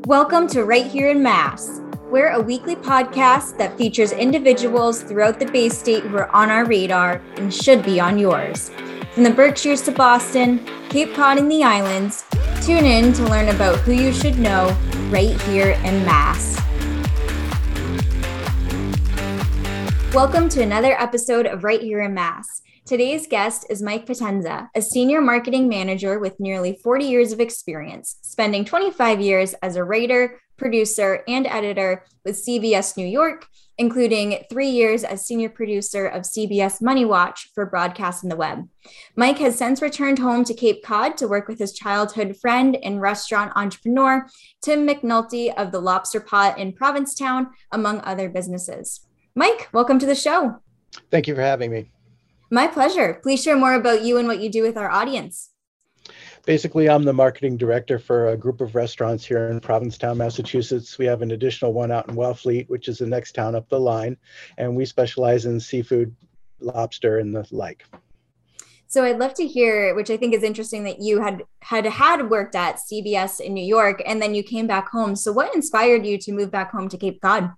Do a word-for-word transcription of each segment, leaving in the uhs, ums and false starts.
Welcome to Right Here in Mass. We're a weekly podcast that features individuals throughout the Bay State who are on our radar and should be on yours. From the Berkshires to Boston, Cape Cod and the islands, tune in to learn about who you should know right here in Mass. Welcome to another episode of Right Here in Mass. Today's guest is Mike Potenza, a senior marketing manager with nearly forty years of experience, spending twenty-five years as a writer, producer, and editor with C B S New York, including three years as senior producer of C B S Money Watch for broadcast and the web. Mike has since returned home to Cape Cod to work with his childhood friend and restaurant entrepreneur, Tim McNulty of the Lobster Pot in Provincetown, among other businesses. Mike, welcome to the show. Thank you for having me. My pleasure. Please share more about you and what you do with our audience. Basically, I'm the marketing director for a group of restaurants here in Provincetown, Massachusetts. We have an additional one out in Wellfleet, which is the next town up the line, and we specialize in seafood, lobster, and the like. So I'd love to hear, which I think is interesting, that you had had had worked at C B S in New York, and then you came back home. So what inspired you to move back home to Cape Cod?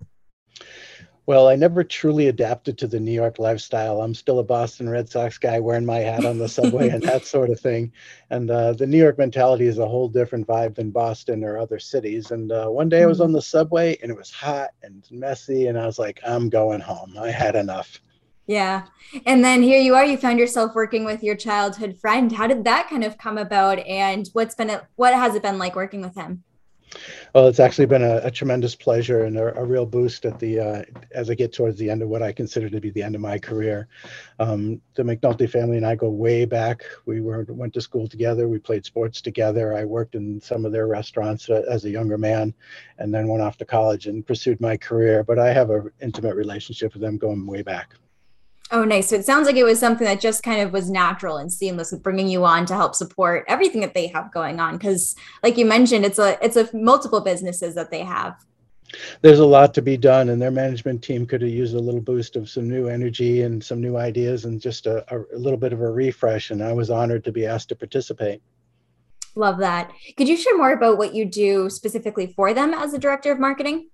Well, I never truly adapted to the New York lifestyle. I'm still a Boston Red Sox guy wearing my hat on the subway and that sort of thing. And uh, the New York mentality is a whole different vibe than Boston or other cities. And uh, one day I was on the subway and it was hot and messy. And I was like, I'm going home. I had enough. Yeah. And then here you are, you found yourself working with your childhood friend. How did that kind of come about? And what's been, it, what has it been like working with him? Well, it's actually been a, a tremendous pleasure and a, a real boost at the uh, as I get towards the end of what I consider to be the end of my career. Um, the McNulty family and I go way back. We were went to school together. We played sports together. I worked in some of their restaurants uh, as a younger man, and then went off to college and pursued my career. But I have an intimate relationship with them going way back. Oh, nice. So it sounds like it was something that just kind of was natural and seamless with bringing you on to help support everything that they have going on. Because like you mentioned, it's a it's a multiple businesses that they have. There's a lot to be done, and their management team could have used a little boost of some new energy and some new ideas and just a, a little bit of a refresh. And I was honored to be asked to participate. Love that. Could you share more about what you do specifically for them as the director of marketing?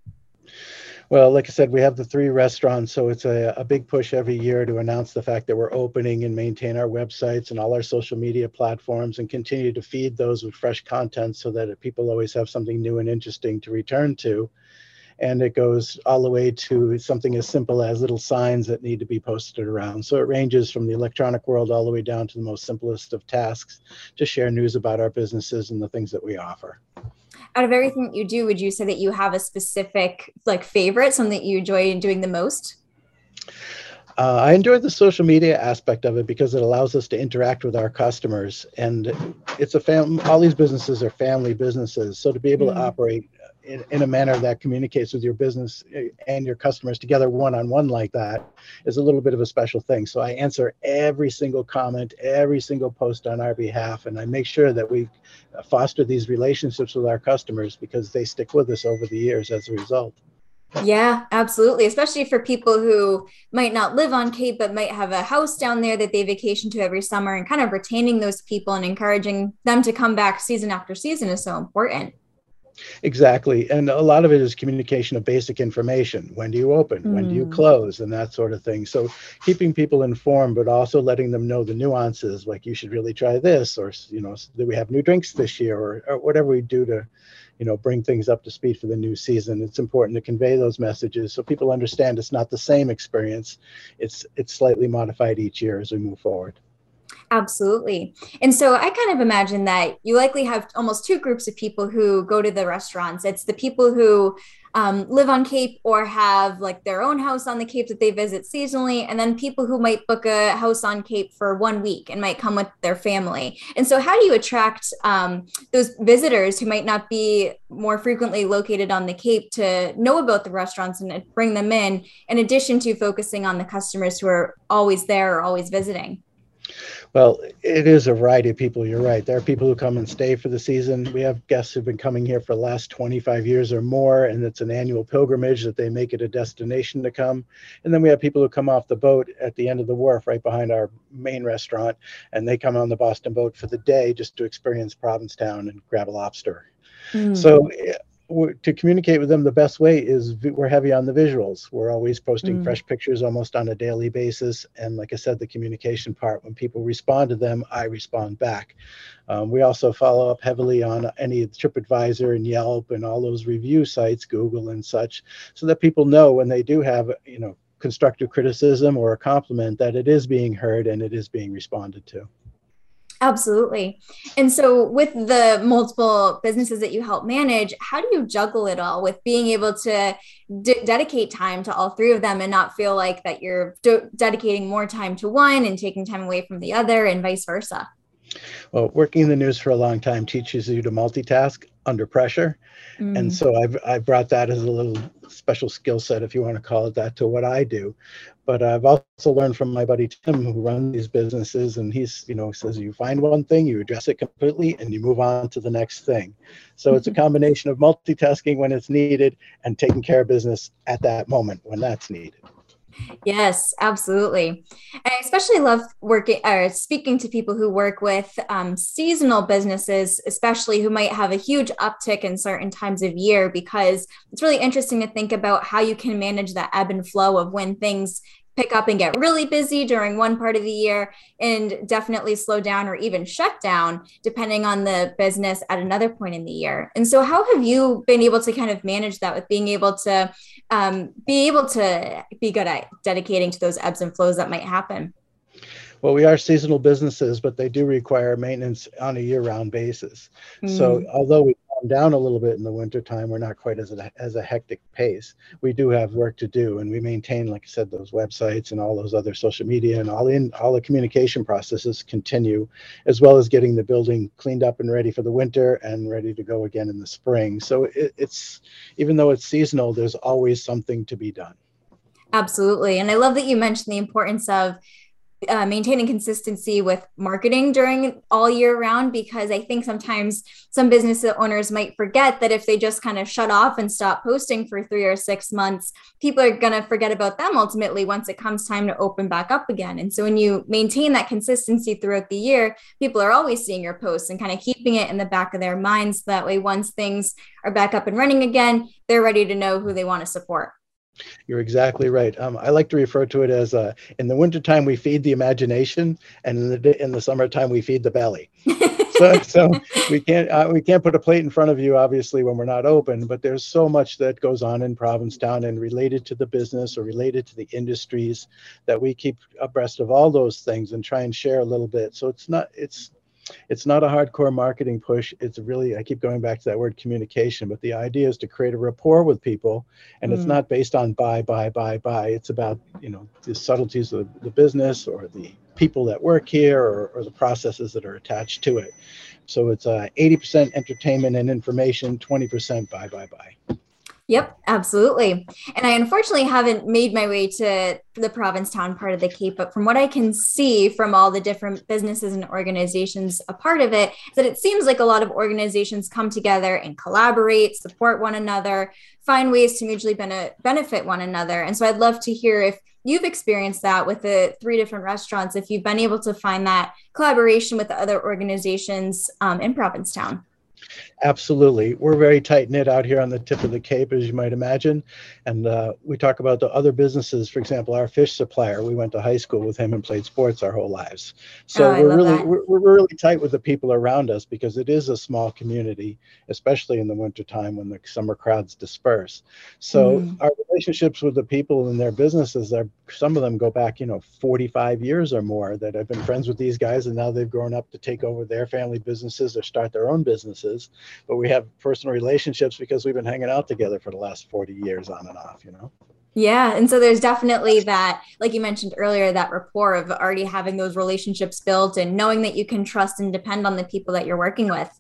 Well, like I said, we have the three restaurants, so it's a, a big push every year to announce the fact that we're opening and maintain our websites and all our social media platforms and continue to feed those with fresh content so that people always have something new and interesting to return to. And it goes all the way to something as simple as little signs that need to be posted around. So it ranges from the electronic world all the way down to the most simplest of tasks to share news about our businesses and the things that we offer. Out of everything that you do, would you say that you have a specific like favorite, something that you enjoy doing the most? Uh, I enjoy the social media aspect of it because it allows us to interact with our customers. And it's a fam- all these businesses are family businesses. So to be able mm. to operate in, in a manner that communicates with your business and your customers together one-on-one like that is a little bit of a special thing. So I answer every single comment, every single post on our behalf, and I make sure that we foster these relationships with our customers because they stick with us over the years as a result. Yeah, absolutely. Especially for people who might not live on Cape, but might have a house down there that they vacation to every summer, and kind of retaining those people and encouraging them to come back season after season is so important. Exactly. And a lot of it is communication of basic information. When do you open? Mm. When do you close? And that sort of thing. So keeping people informed, but also letting them know the nuances, like you should really try this, or, you know, that we have new drinks this year, or, or whatever we do to, you know, bring things up to speed for the new season. It's important to convey those messages so people understand it's not the same experience. It's it's slightly modified each year as we move forward. Absolutely. And so I kind of imagine that you likely have almost two groups of people who go to the restaurants. It's the people who um, live on Cape or have like their own house on the Cape that they visit seasonally, and then people who might book a house on Cape for one week and might come with their family. And so how do you attract um, those visitors who might not be more frequently located on the Cape to know about the restaurants and bring them in, in addition to focusing on the customers who are always there or always visiting? Well, it is a variety of people. You're right. There are people who come and stay for the season. We have guests who've been coming here for the last twenty-five years or more, and it's an annual pilgrimage that they make it a destination to come. And then we have people who come off the boat at the end of the wharf right behind our main restaurant, and they come on the Boston boat for the day just to experience Provincetown and grab a lobster. Mm. So we're- to communicate with them, the best way is vi- we're heavy on the visuals. We're always posting Mm. fresh pictures almost on a daily basis. And like I said, the communication part, when people respond to them, I respond back. Um, we also follow up heavily on any TripAdvisor and Yelp and all those review sites, Google and such, so that people know when they do have, you know, constructive criticism or a compliment, that it is being heard and it is being responded to. Absolutely. And so, with the multiple businesses that you help manage, how do you juggle it all with being able to de- dedicate time to all three of them and not feel like that you're de- dedicating more time to one and taking time away from the other and vice versa? Well, working in the news for a long time teaches you to multitask under pressure. And Mm. so I've, I've brought that as a little special skill set, if you want to call it that, to what I do. But I've also learned from my buddy Tim, who runs these businesses, and he's, you know, says you find one thing, you address it completely, and you move on to the next thing. So it's a combination of multitasking when it's needed and taking care of business at that moment when that's needed. Yes, absolutely. I especially love working or speaking to people who work with um, seasonal businesses, especially who might have a huge uptick in certain times of year, because it's really interesting to think about how you can manage that ebb and flow of when things pick up and get really busy during one part of the year and definitely slow down or even shut down depending on the business at another point in the year. And so how have you been able to kind of manage that with being able to um, be able to be good at dedicating to those ebbs and flows that might happen? Well, we are seasonal businesses, but they do require maintenance on a year-round basis. So Mm. although we calm down a little bit in the wintertime, we're not quite as a, as a hectic pace. We do have work to do, and we maintain, like I said, those websites and all those other social media and all in all the communication processes continue, as well as getting the building cleaned up and ready for the winter and ready to go again in the spring. So it, it's, even though it's seasonal, there's always something to be done. Absolutely. And I love that you mentioned the importance of uh, maintaining consistency with marketing during all year round, because I think sometimes some business owners might forget that if they just kind of shut off and stop posting for three or six months, people are going to forget about them ultimately once it comes time to open back up again. And so when you maintain that consistency throughout the year, people are always seeing your posts and kind of keeping it in the back of their minds. That way, once things are back up and running again, they're ready to know who they want to support. You're exactly right. Um, I like to refer to it as uh, in the wintertime, we feed the imagination, and in the, in the summertime, we feed the belly. So, so we can't uh, we can't put a plate in front of you, obviously, when we're not open. But there's so much that goes on in Provincetown and related to the business or related to the industries that we keep abreast of all those things and try and share a little bit. So it's not it's it's not a hardcore marketing push. It's really, I keep going back to that word communication, but the idea is to create a rapport with people. And it's Mm. not based on buy, buy, buy, buy. It's about, you know, the subtleties of the business or the people that work here, or, or the processes that are attached to it. So it's uh, eighty percent entertainment and information, twenty percent buy, buy, buy. Yep, absolutely. And I unfortunately haven't made my way to the Provincetown part of the Cape, but from what I can see from all the different businesses and organizations a part of it, that it seems like a lot of organizations come together and collaborate, support one another, find ways to mutually bene- benefit one another. And so I'd love to hear if you've experienced that with the three different restaurants, if you've been able to find that collaboration with the other organizations um, in Provincetown. Absolutely. We're very tight knit out here on the tip of the Cape, as you might imagine. And uh, we talk about the other businesses. For example, our fish supplier, we went to high school with him and played sports our whole lives. Oh, So I we're love really, that. we're, we're really tight with the people around us because it is a small community, especially in the wintertime when the summer crowds disperse. So Mm. our relationships with the people and their businesses, are, some of them go back, you know, forty-five years or more, that I've been friends with these guys, and now they've grown up to take over their family businesses or start their own businesses. But we have personal relationships because we've been hanging out together for the last forty years on and off, you know? Yeah. And so there's definitely that, like you mentioned earlier, that rapport of already having those relationships built and knowing that you can trust and depend on the people that you're working with.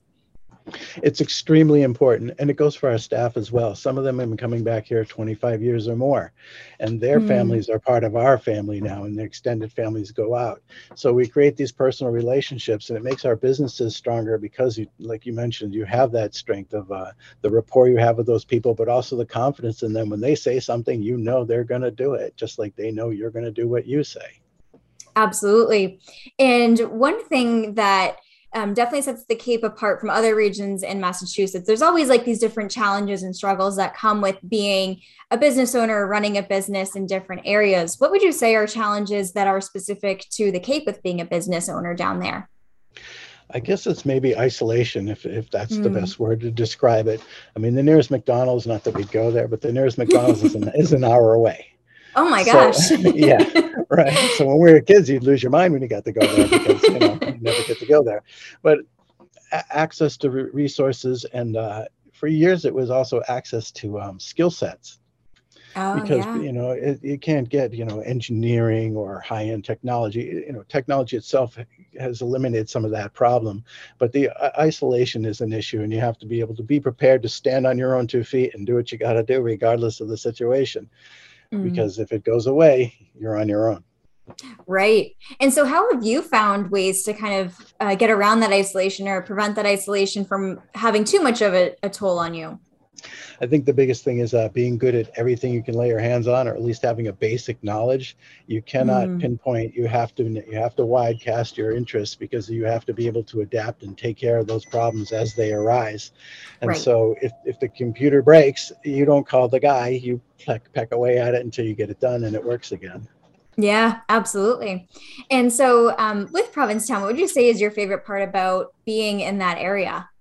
It's extremely important, and it goes for our staff as well. Some of them have been coming back here twenty-five years or more, and their Mm. families are part of our family now, and their extended families go out. So we create these personal relationships, and it makes our businesses stronger because, you, like you mentioned, you have that strength of uh, the rapport you have with those people, but also the confidence in them. When they say something, you know they're going to do it, just like they know you're going to do what you say. Absolutely. And one thing that um, definitely sets the Cape apart from other regions in Massachusetts. There's always like these different challenges and struggles that come with being a business owner, running a business in different areas. What would you say are challenges that are specific to the Cape with being a business owner down there? I guess it's maybe isolation, if, if that's the Mm. best word to describe it. I mean, the nearest McDonald's, not that we go there, but the nearest McDonald's is an, is an hour away. Oh my So, gosh. yeah, right. So when we were kids, you'd lose your mind when you got to go there because, you know, you never get to go there. But a- access to re- resources, and uh, for years, it was also access to um, skill sets. Oh, Because yeah. you know it, you can't get you know engineering or high-end technology. You know technology itself has eliminated some of that problem, but the uh, isolation is an issue, and you have to be able to be prepared to stand on your own two feet and do what you got to do regardless of the situation, Mm. because if it goes away, you're on your own. Right. And so, how have you found ways to kind of uh, get around that isolation or prevent that isolation from having too much of a, a toll on you? I think the biggest thing is uh, being good at everything you can lay your hands on, or at least having a basic knowledge. You cannot Mm. pinpoint. You have to you have to wide cast your interests, because you have to be able to adapt and take care of those problems as they arise. And Right. so, if if the computer breaks, you don't call the guy. You peck, peck away at it until you get it done and it works again. Yeah, absolutely. And so, um, with Provincetown, what would you say is your favorite part about being in that area?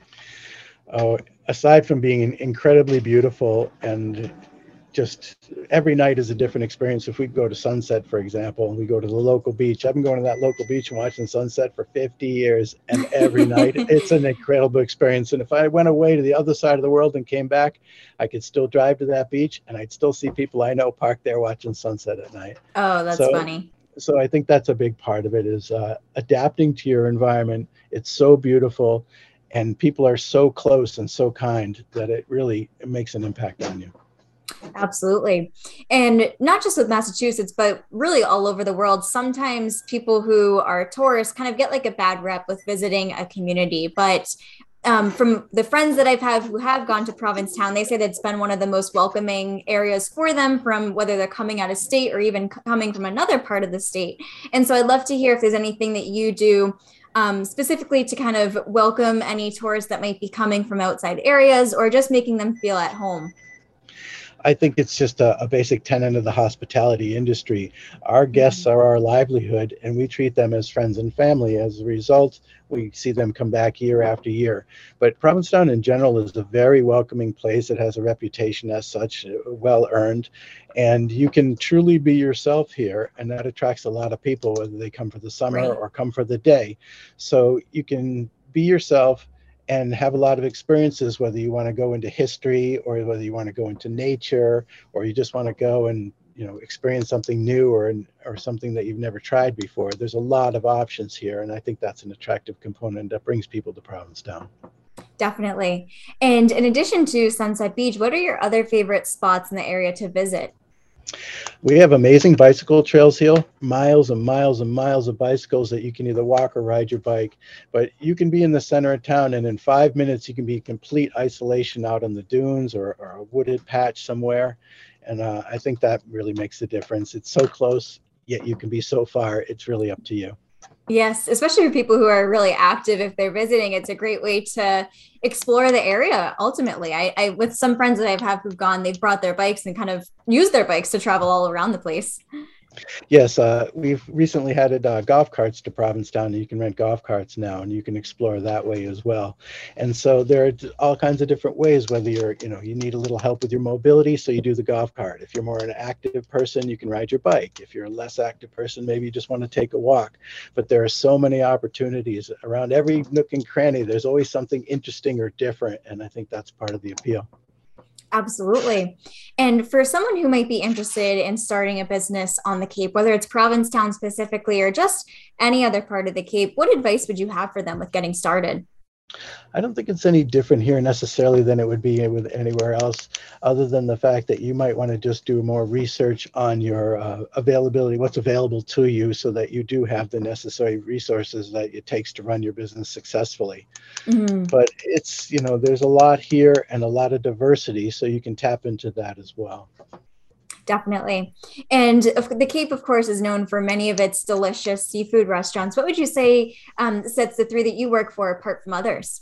Oh, aside from being incredibly beautiful, and just every night is a different experience. If we go to Sunset, for example, and we go to the local beach, I've been going to that local beach and watching sunset for fifty years, and every night it's an incredible experience. And if I went away to the other side of the world and came back, I could still drive to that beach and I'd still see people I know parked there watching sunset at night. Oh, that's So, funny. so I think that's a big part of it, is uh, adapting to your environment. It's so beautiful, and people are so close and so kind that it really it makes an impact on you. Absolutely. And not just with Massachusetts, but really all over the world. Sometimes people who are tourists kind of get like a bad rep with visiting a community. But um, from the friends that I've had who have gone to Provincetown, they say that it's been one of the most welcoming areas for them, from whether they're coming out of state or even c- coming from another part of the state. And so I'd love to hear if there's anything that you do um, specifically to kind of welcome any tourists that might be coming from outside areas, or just making them feel at home. I think it's just a, a basic tenet of the hospitality industry. Our guests Mhm. are our livelihood, and we treat them as friends and family. As a result, we see them come back year after year. But Provincetown in general is a very welcoming place. It has a reputation as such, uh, well earned, and you can truly be yourself here, and that attracts a lot of people, whether they come for the summer Right. or come for the day. So you can be yourself and have a lot of experiences, whether you want to go into history or whether you want to go into nature, or you just want to go and you know experience something new, or or something that you've never tried before. There's a lot of options here, and I think that's an attractive component that brings people to Provincetown. Definitely. And in addition to Sunset Beach, what are your other favorite spots in the area to visit? We have amazing bicycle trails here, miles and miles and miles of bicycles that you can either walk or ride your bike. But you can be in the center of town, and in five minutes, you can be in complete isolation out on the dunes, or, or a wooded patch somewhere. And uh, I think that really makes a difference. It's so close, yet you can be so far. It's really up to you. Yes, especially for people who are really active, if they're visiting, it's a great way to explore the area. Ultimately, I, I with some friends that I've had who've gone, they've brought their bikes and kind of used their bikes to travel all around the place. Yes, uh, we've recently added uh, golf carts to Provincetown. You can rent golf carts now, and you can explore that way as well. And so there are d- all kinds of different ways. Whether you're, you know, you need a little help with your mobility, so you do the golf cart. If you're more an active person, you can ride your bike. If you're a less active person, maybe you just want to take a walk. But there are so many opportunities around every nook and cranny. There's always something interesting or different, and I think that's part of the appeal. Absolutely. And for someone who might be interested in starting a business on the Cape, whether it's Provincetown specifically or just any other part of the Cape, what advice would you have for them with getting started? I don't think it's any different here necessarily than it would be with anywhere else, other than the fact that you might want to just do more research on your uh, availability, what's available to you, so that you do have the necessary resources that it takes to run your business successfully. Mhm. But it's, you know, there's a lot here and a lot of diversity, so you can tap into that as well. Definitely. And of- the Cape, of course, is known for many of its delicious seafood restaurants. What would you say um, sets the three that you work for apart from others?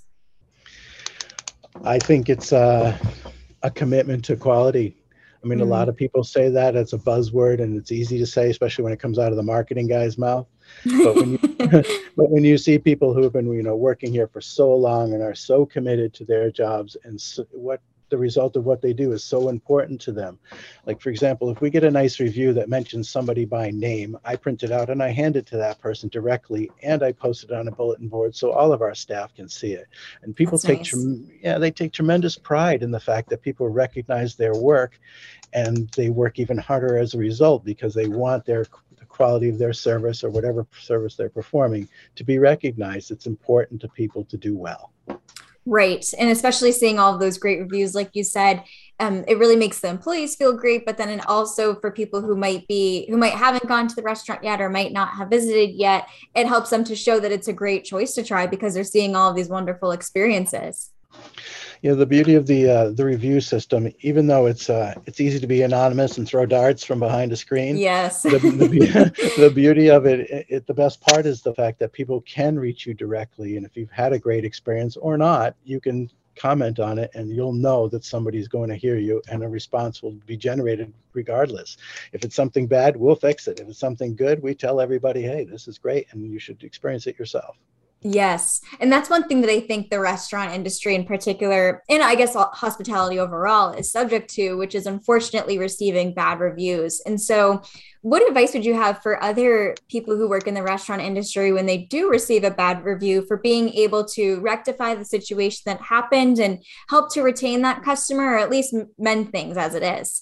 I think it's uh, a commitment to quality. I mean, a lot Mm. of people say that as a buzzword, and it's easy to say, especially when it comes out of the marketing guy's mouth. But when you but when you see people who have been, you know, working here for so long and are so committed to their jobs, and so, what the result of what they do is so important to them. Like, for example, if we get a nice review that mentions somebody by name, I print it out and I hand it to that person directly, and I post it on a bulletin board so all of our staff can see it. And people That's take, nice. trem- yeah, they take tremendous pride in the fact that people recognize their work, and they work even harder as a result because they want their the quality of their service or whatever service they're performing to be recognized. It's important to people to do well. Right. And especially seeing all of those great reviews, like you said, um, it really makes the employees feel great. But then it also for people who might be, who might haven't gone to the restaurant yet or might not have visited yet, it helps them to show that it's a great choice to try because they're seeing all of these wonderful experiences. You know, the beauty of the uh, the review system, even though it's uh, it's easy to be anonymous and throw darts from behind a screen, Yes. the the, be- the beauty of it, it, it, the best part is the fact that people can reach you directly, and if you've had a great experience or not, you can comment on it, and you'll know that somebody's going to hear you, and a response will be generated regardless. If it's something bad, we'll fix it. If it's something good, we tell everybody, hey, this is great, and you should experience it yourself. Yes. And that's one thing that I think the restaurant industry in particular, and I guess hospitality overall, is subject to, which is unfortunately receiving bad reviews. And so, what advice would you have for other people who work in the restaurant industry when they do receive a bad review for being able to rectify the situation that happened and help to retain that customer or at least mend things as it is?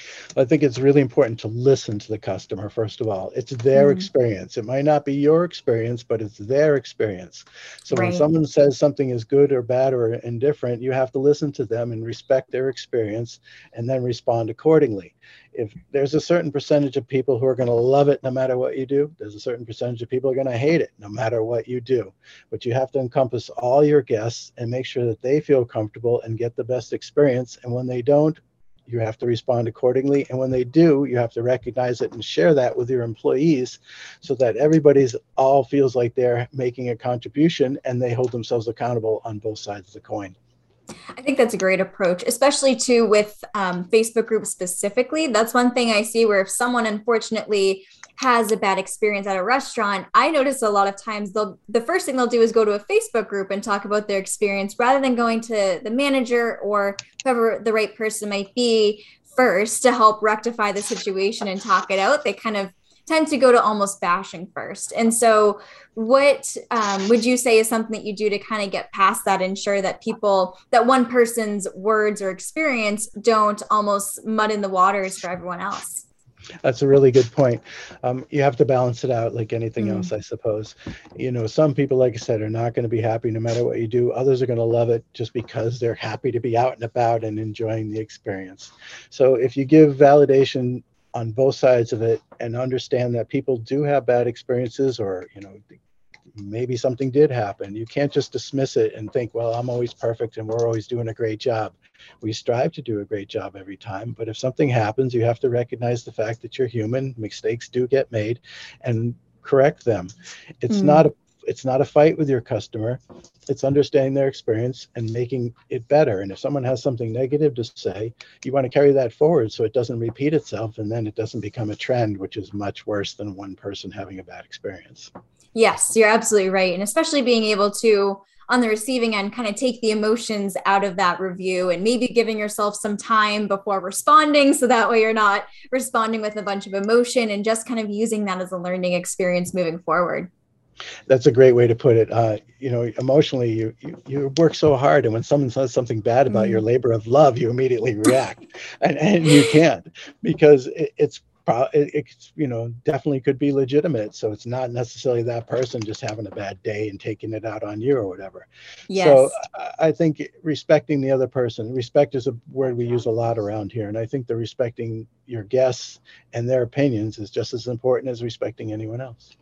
I think it's really important to listen to the customer, first of all. It's their Mm, experience. It might not be your experience, but it's their experience. So when right. someone says something is good or bad or indifferent, you have to listen to them and respect their experience and then respond accordingly. If there's a certain percentage of people who are going to love it no matter what you do, there's a certain percentage of people who are going to hate it no matter what you do. But you have to encompass all your guests and make sure that they feel comfortable and get the best experience. And when they don't, you have to respond accordingly. And when they do, you have to recognize it and share that with your employees so that everybody's all feels like they're making a contribution and they hold themselves accountable on both sides of the coin. I think that's a great approach, especially too with um, Facebook groups specifically. That's one thing I see where if someone unfortunately has a bad experience at a restaurant, I notice a lot of times they'll the first thing they'll do is go to a Facebook group and talk about their experience rather than going to the manager or whoever the right person might be first to help rectify the situation and talk it out. They kind of tend to go to almost bashing first. And so, what um, would you say is something that you do to kind of get past that, ensure that people, that one person's words or experience don't almost mud in the waters for everyone else? That's a really good point. Um, you have to balance it out like anything else, Mm, I suppose. You know, some people, like I said, are not going to be happy no matter what you do. Others are going to love it just because they're happy to be out and about and enjoying the experience. So if you give validation on both sides of it and understand that people do have bad experiences, or, you know, maybe something did happen. You can't just dismiss it and think, well, I'm always perfect and we're always doing a great job. We strive to do a great job every time, but if something happens, you have to recognize the fact that you're human. Mistakes do get made and correct them. It's not mm. a it's not a fight with your customer. It's understanding their experience and making it better. And if someone has something negative to say, you want to carry that forward so it doesn't repeat itself and then it doesn't become a trend, which is much worse than one person having a bad experience. Yes, you're absolutely right. And especially being able to, on the receiving end, kind of take the emotions out of that review and maybe giving yourself some time before responding. So that way you're not responding with a bunch of emotion and just kind of using that as a learning experience moving forward. That's a great way to put it. Uh, you know, emotionally, you, you you work so hard, and when someone says something bad about your Mm. labor of love, you immediately react, and and you can't because it, it's pro- it, it's you know definitely could be legitimate. So it's not necessarily that person just having a bad day and taking it out on you or whatever. So Yes. I I think respecting the other person, respect is a word we use a lot around here, and I think the respecting your guests and their opinions is just as important as respecting anyone else.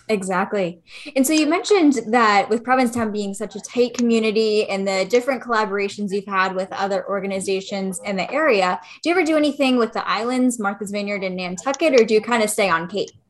Exactly. And so you mentioned that with Provincetown being such a tight community and the different collaborations you've had with other organizations in the area, do you ever do anything with the islands, Martha's Vineyard and Nantucket, or do you kind of stay on Cape?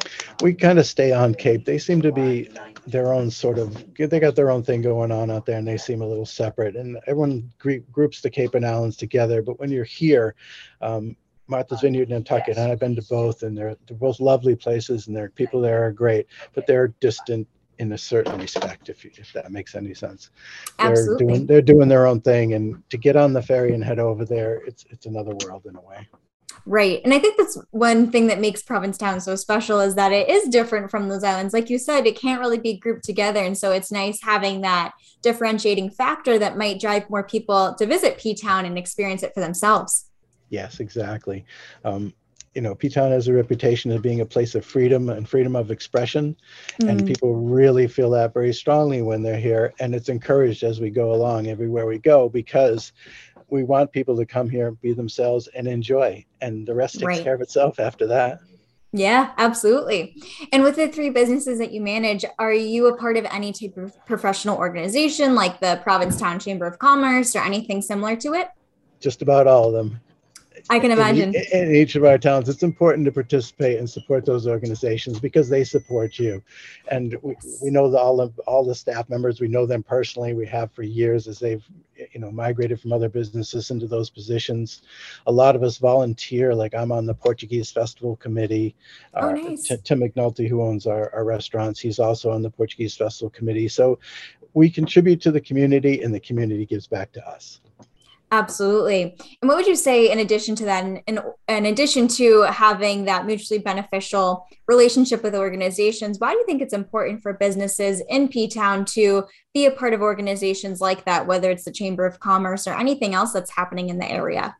We kind of stay on Cape. They seem to be their own sort of, they got their own thing going on out there, and they seem a little separate. And everyone gr- groups the Cape and Islands together. But when you're here, um, Martha's Vineyard and Nantucket, and I've been to both, and they're, they're both lovely places, and their people there are great, but they're distant in a certain respect, if you, if that makes any sense. They're Absolutely. doing they're doing their own thing, and to get on the ferry and head over there, it's it's another world in a way. Right. And I think that's one thing that makes Provincetown so special is that it is different from those islands. Like you said, it can't really be grouped together. And so it's nice having that differentiating factor that might drive more people to visit P-Town and experience it for themselves. Yes, exactly. Um, you know, P-Town has a reputation of being a place of freedom and freedom of expression. Mm. And people really feel that very strongly when they're here. And it's encouraged as we go along everywhere we go, because we want people to come here, be themselves, and enjoy. And the rest takes right. care of itself after that. Yeah, absolutely. And with the three businesses that you manage, are you a part of any type of professional organization like the Provincetown Chamber of Commerce or anything similar to it? Just about all of them. I can imagine. In, in each of our towns, it's important to participate and support those organizations because they support you. And we, we know the, all of all the staff members. We know them personally. We have for years as they've you know migrated from other businesses into those positions. A lot of us volunteer. Like I'm on the Portuguese Festival Committee. Oh, uh, nice. T- Tim McNulty, who owns our, our restaurants, he's also on the Portuguese Festival Committee. So we contribute to the community, and the community gives back to us. Absolutely. And what would you say in addition to that, in, in, in addition to having that mutually beneficial relationship with organizations, why do you think it's important for businesses in P-Town to be a part of organizations like that, whether it's the Chamber of Commerce or anything else that's happening in the area?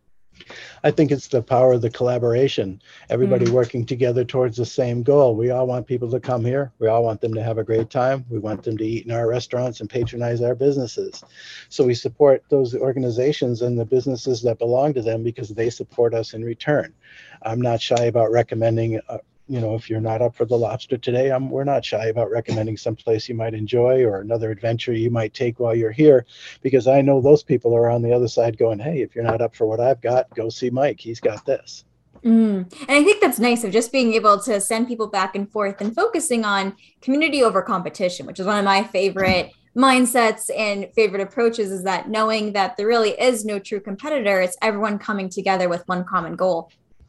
I think it's the power of the collaboration, everybody mm. working together towards the same goal. We all want people to come here. We all want them to have a great time. We want them to eat in our restaurants and patronize our businesses. So we support those organizations and the businesses that belong to them because they support us in return. I'm not shy about recommending uh, you know, if you're not up for the lobster today, I'm, we're not shy about recommending someplace you might enjoy or another adventure you might take while you're here, because I know those people are on the other side going, hey, if you're not up for what I've got, go see Mike. He's got this. Mm. And I think that's nice of just being able to send people back and forth and focusing on community over competition, which is one of my favorite mindsets and favorite approaches, is that knowing that there really is no true competitor. It's everyone coming together with one common goal.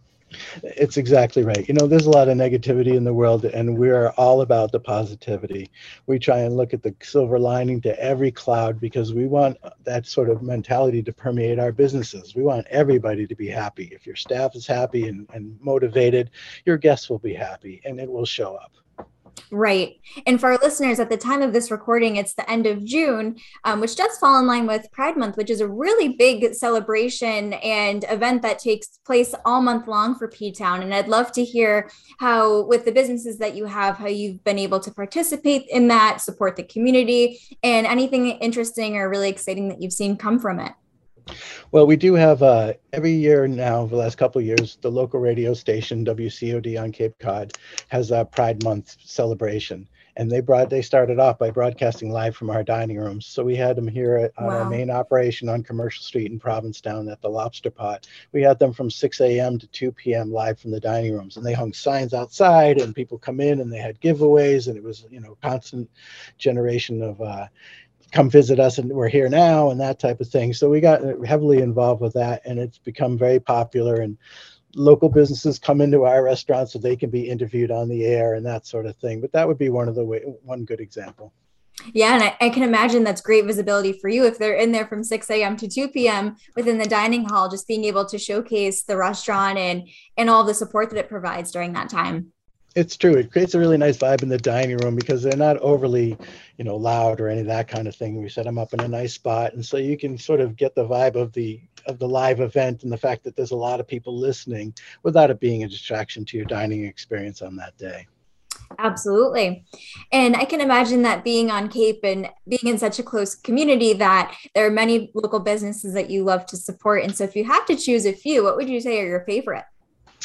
It's exactly right. You know, there's a lot of negativity in the world, and we are all about the positivity. We try and look at the silver lining to every cloud because we want that sort of mentality to permeate our businesses. We want everybody to be happy. If your staff is happy and, and motivated, your guests will be happy, and it will show up. Right. And for our listeners, at the time of this recording, it's the end of June, um, which does fall in line with Pride Month, which is a really big celebration and event that takes place all month long for P-Town. And I'd love to hear how, with the businesses that you have, how you've been able to participate in that, support the community, and anything interesting or really exciting that you've seen come from it. Well, we do have uh, every year now, for the last couple of years, the local radio station W C O D on Cape Cod has a Pride Month celebration, and they brought they started off by broadcasting live from our dining rooms. So we had them here at, on wow. our main operation on Commercial Street in Provincetown at the Lobster Pot. We had them from six a.m. to two p.m. live from the dining rooms, and they hung signs outside, and people come in and they had giveaways, and it was you know constant generation of. Uh, come visit us and we're here now and that type of thing. So we got heavily involved with that, and it's become very popular, and local businesses come into our restaurant so they can be interviewed on the air and that sort of thing. But that would be one of the way, one good example. Yeah, and I, I can imagine that's great visibility for you if they're in there from six a.m. to two p.m. within the dining hall, just being able to showcase the restaurant and and all the support that it provides during that time. It's true. It creates a really nice vibe in the dining room because they're not overly, you know, loud or any of that kind of thing. We set them up in a nice spot, and so you can sort of get the vibe of the of the live event and the fact that there's a lot of people listening without it being a distraction to your dining experience on that day. Absolutely. And I can imagine that being on Cape and being in such a close community that there are many local businesses that you love to support. And so if you had to choose a few, what would you say are your favorite?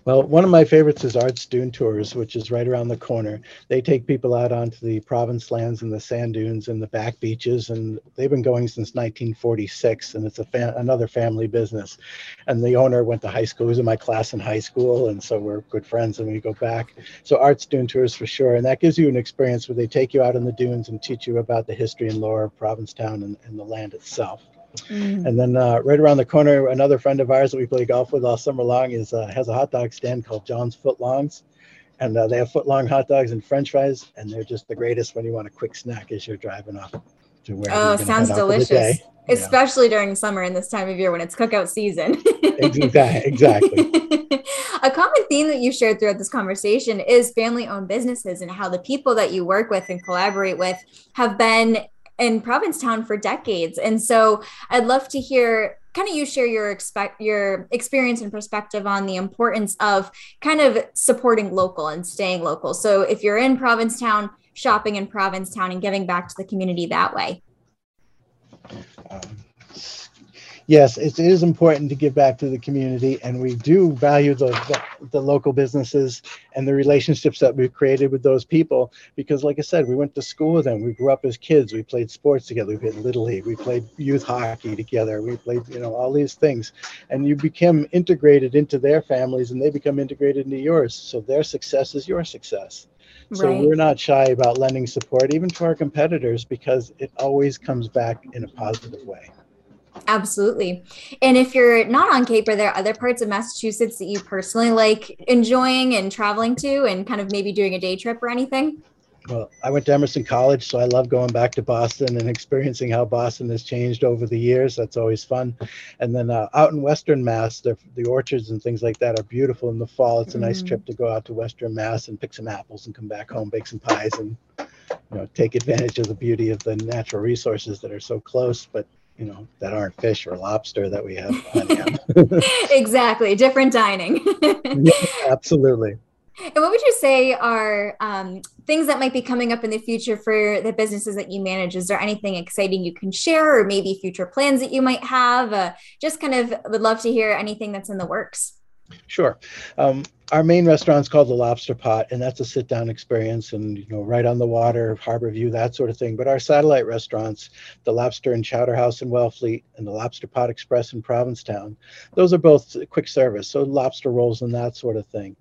Well, one of my favorites is Arts Dune Tours, which is right around the corner. They take people out onto the province lands and the sand dunes and the back beaches, and they've been going since nineteen forty-six, and it's a fa- another family business. And the owner went to high school. He was in my class in high school, and so we're good friends, and we go back. So Arts Dune Tours for sure, and that gives you an experience where they take you out in the dunes and teach you about the history and lore of Provincetown and, and the land itself. Mm. And then uh, right around the corner, another friend of ours that we play golf with all summer long is uh, has a hot dog stand called John's Footlongs. And uh, they have foot-long hot dogs and French fries, and they're just the greatest when you want a quick snack as you're driving off to where oh, you're sounds delicious, especially yeah. during summer and this time of year when it's cookout season. Exactly. A common theme that you shared throughout this conversation is family-owned businesses and how the people that you work with and collaborate with have been in Provincetown for decades. And so I'd love to hear kind of you share your expect your experience and perspective on the importance of kind of supporting local and staying local. So if you're in Provincetown, shopping in Provincetown and giving back to the community that way. Um, yes, it is important to give back to the community, and we do value the, the the local businesses and the relationships that we've created with those people, because like I said, we went to school with them. We grew up as kids. We played sports together. We played Little League. We played youth hockey together. We played, you know, all these things, and you become integrated into their families and they become integrated into yours. So their success is your success. So right. We're not shy about lending support even to our competitors, because it always comes back in a positive way. Absolutely. And if you're not on Cape, are there other parts of Massachusetts that you personally like enjoying and traveling to and kind of maybe doing a day trip or anything? Well, I went to Emerson College, so I love going back to Boston and experiencing how Boston has changed over the years. That's always fun. And then uh, out in Western Mass, the, the orchards and things like that are beautiful in the fall. It's a nice mm. trip to go out to Western Mass and pick some apples and come back home, bake some pies, and you know, take advantage of the beauty of the natural resources that are so close, but you know, that aren't fish or lobster that we have on. Exactly. Different dining. Yeah, absolutely. And what would you say are um, things that might be coming up in the future for the businesses that you manage? Is there anything exciting you can share, or maybe future plans that you might have? Uh, just kind of would love to hear anything that's in the works. Sure. Um, our main restaurant's called the Lobster Pot, and that's a sit-down experience, and you know, right on the water, Harbor View, that sort of thing. But our satellite restaurants, the Lobster and Chowder House in Wellfleet and the Lobster Pot Express in Provincetown, those are both quick service, so lobster rolls and that sort of thing.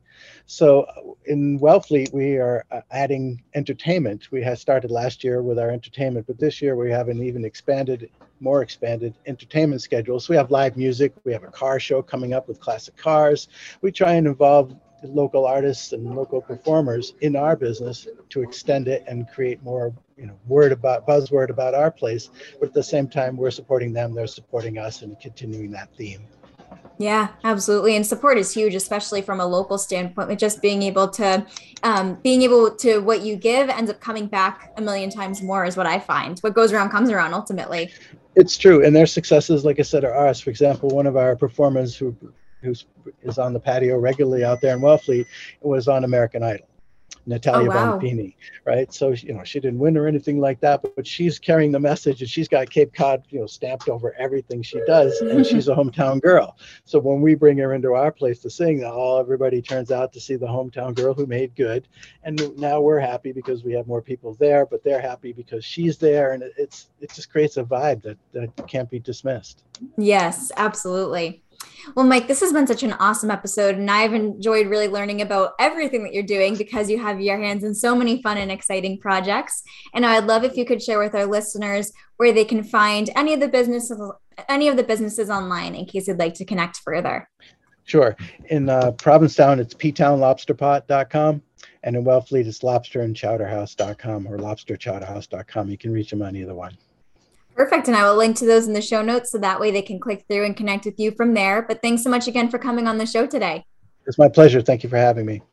So in Wellfleet, we are adding entertainment. We had started last year with our entertainment, but this year we have an even expanded, more expanded entertainment schedule. So we have live music. We have a car show coming up with classic cars. We try and involve local artists and local performers in our business to extend it and create more, you know, word about buzzword about our place. But at the same time, we're supporting them. They're supporting us and continuing that theme. Yeah, absolutely. And support is huge, especially from a local standpoint, with just being able to, um, being able to, what you give ends up coming back a million times more is what I find. What goes around comes around ultimately. It's true. And their successes, like I said, are ours. For example, one of our performers who who's, is on the patio regularly out there in Wellfleet was on American Idol. Natalia oh, wow. Bonfini, right? So, you know, she didn't win or anything like that, but, but she's carrying the message, and she's got Cape Cod, you know, stamped over everything she does, and she's a hometown girl. So when we bring her into our place to sing, all everybody turns out to see the hometown girl who made good. And now we're happy because we have more people there, but they're happy because she's there, and it, it's it just creates a vibe that, that can't be dismissed. Yes, absolutely. Well, Mike, this has been such an awesome episode, and I've enjoyed really learning about everything that you're doing because you have your hands in so many fun and exciting projects. And I'd love if you could share with our listeners where they can find any of the businesses, any of the businesses online in case they'd like to connect further. Sure. In uh, Provincetown, it's p town lobster pot dot com, and in Wellfleet, it's lobster and chowder house dot com or lobster chowder house dot com. You can reach them on either one. Perfect. And I will link to those in the show notes so that way they can click through and connect with you from there. But thanks so much again for coming on the show today. It's my pleasure. Thank you for having me.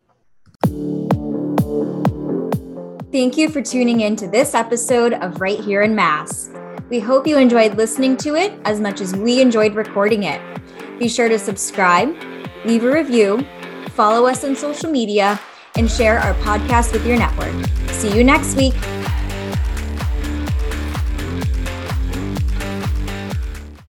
Thank you for tuning in to this episode of Right Here in Mass. We hope you enjoyed listening to it as much as we enjoyed recording it. Be sure to subscribe, leave a review, follow us on social media, and share our podcast with your network. See you next week.